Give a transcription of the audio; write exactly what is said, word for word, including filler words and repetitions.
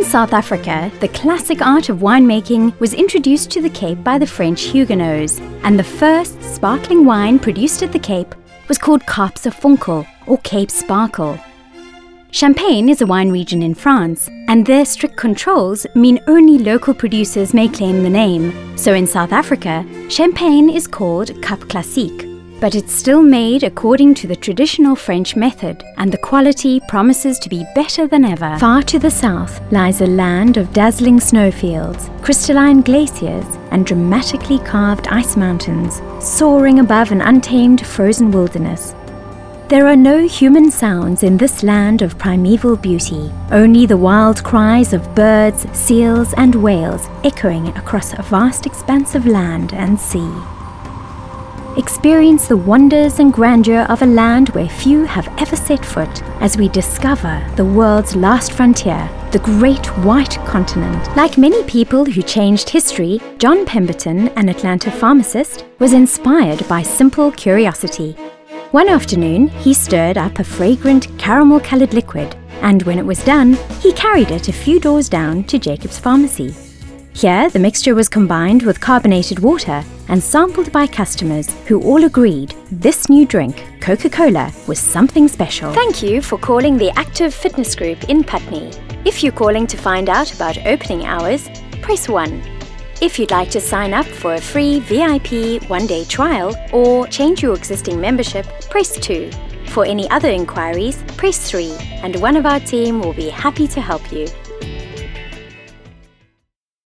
South Africa, the classic art of winemaking was introduced to the Cape by the French Huguenots, and the first sparkling wine produced at the Cape was called Kaapse Vonkel, or Cape Sparkle. Champagne is a wine region in France, and their strict controls mean only local producers may claim the name. So in South Africa, champagne is called Cap Classique, but it's still made according to the traditional French method, and the quality promises to be better than ever. Far to the south lies a land of dazzling snowfields, crystalline glaciers, and dramatically carved ice mountains, soaring above an untamed frozen wilderness. There are no human sounds in this land of primeval beauty, only the wild cries of birds, seals, and whales echoing across a vast expanse of land and sea. Experience the wonders and grandeur of a land where few have ever set foot as we discover the world's last frontier, the Great White Continent. Like many people who changed history, John Pemberton, an Atlanta pharmacist, was inspired by simple curiosity. One afternoon, he stirred up a fragrant caramel-colored liquid, and when it was done, he carried it a few doors down to Jacob's Pharmacy. Here, the mixture was combined with carbonated water and sampled by customers who all agreed this new drink, Coca-Cola, was something special. Thank you for calling the Active Fitness Group in Putney. If you're calling to find out about opening hours, press one. If you'd like to sign up for a free V I P one-day trial or change your existing membership, press two. For any other inquiries, press three, and one of our team will be happy to help you.